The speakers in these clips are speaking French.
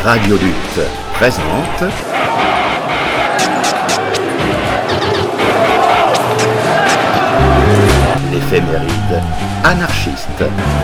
Radio Lutte présente l'éphéméride anarchiste.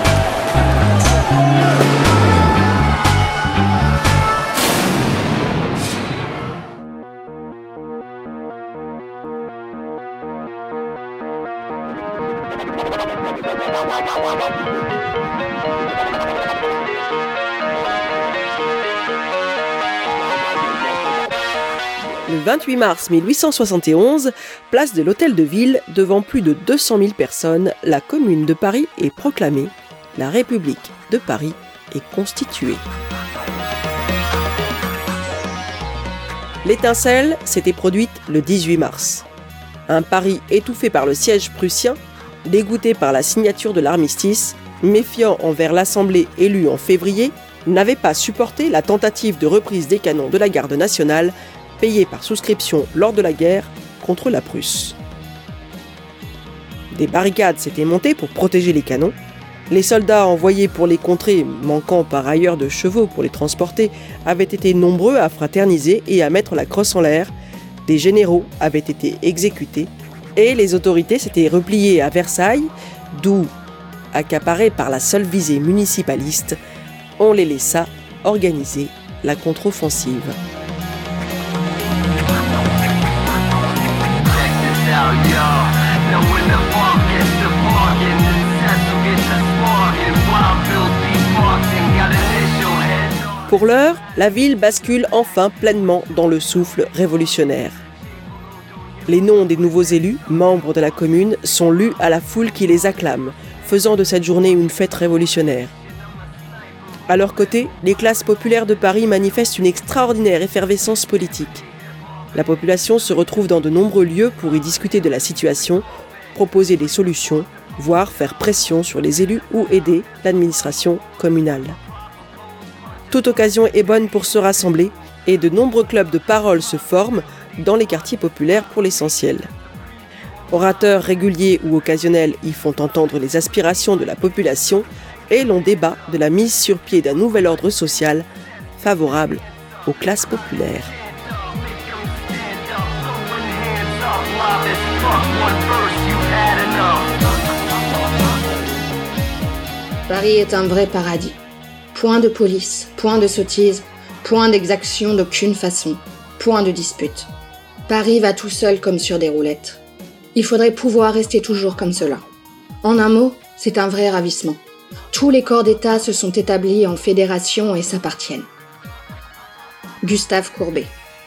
Le 28 mars 1871, place de l'Hôtel de Ville, devant plus de 200 000 personnes, la Commune de Paris est proclamée. La République de Paris est constituée. L'étincelle s'était produite le 18 mars. Un Paris étouffé par le siège prussien, dégoûté par la signature de l'armistice, méfiant envers l'Assemblée élue en février, n'avait pas supporté la tentative de reprise des canons de la Garde nationale payés par souscription lors de la guerre contre la Prusse. Des barricades s'étaient montées pour protéger les canons. Les soldats envoyés pour les contrer, manquant par ailleurs de chevaux pour les transporter, avaient été nombreux à fraterniser et à mettre la crosse en l'air. Des généraux avaient été exécutés et les autorités s'étaient repliées à Versailles, d'où, accaparés par la seule visée municipaliste, on les laissa organiser la contre-offensive. Pour l'heure, la ville bascule enfin pleinement dans le souffle révolutionnaire. Les noms des nouveaux élus, membres de la commune, sont lus à la foule qui les acclame, faisant de cette journée une fête révolutionnaire. À leur côté, les classes populaires de Paris manifestent une extraordinaire effervescence politique. La population se retrouve dans de nombreux lieux pour y discuter de la situation, proposer des solutions, voire faire pression sur les élus ou aider l'administration communale. Toute occasion est bonne pour se rassembler et de nombreux clubs de parole se forment dans les quartiers populaires pour l'essentiel. Orateurs réguliers ou occasionnels y font entendre les aspirations de la population et l'on débat de la mise sur pied d'un nouvel ordre social favorable aux classes populaires. Paris est un vrai paradis. Point de police, point de sottise, point d'exaction d'aucune façon, point de dispute. Paris va tout seul comme sur des roulettes. Il faudrait pouvoir rester toujours comme cela. En un mot, c'est un vrai ravissement. Tous les corps d'État se sont établis en fédération et s'appartiennent. Gustave Courbet.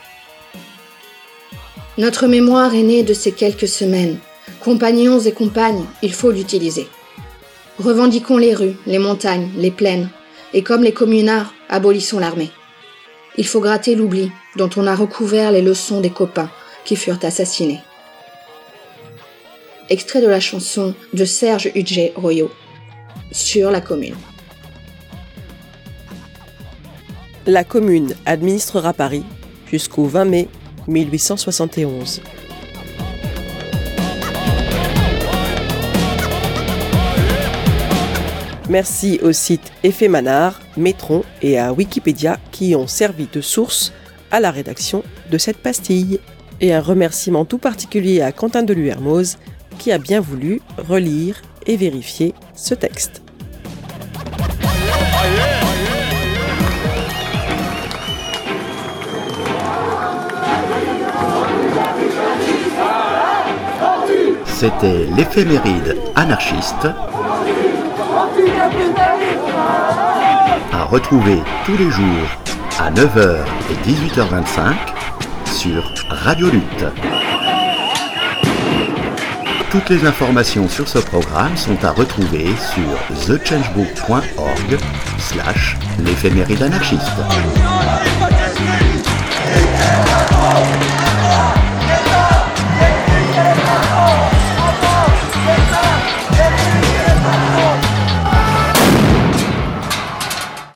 Notre mémoire est née de ces quelques semaines. Compagnons et compagnes, il faut l'utiliser. Revendiquons les rues, les montagnes, les plaines, et comme les communards, abolissons l'armée. Il faut gratter l'oubli dont on a recouvert les leçons des copains qui furent assassinés. Extrait de la chanson de Serge Hudget-Royot, sur la Commune. La Commune administrera Paris jusqu'au 20 mai 1871. Merci au site Effet Manard, Métron et à Wikipédia qui ont servi de source à la rédaction de cette pastille. Et un remerciement tout particulier à Quentin Deluermoz qui a bien voulu relire et vérifier ce texte. C'était l'éphéméride anarchiste, à retrouver tous les jours à 9h et 18h25 sur Radio Lutte. Toutes les informations sur ce programme sont à retrouver sur thechangebook.org/l'éphéméride anarchiste.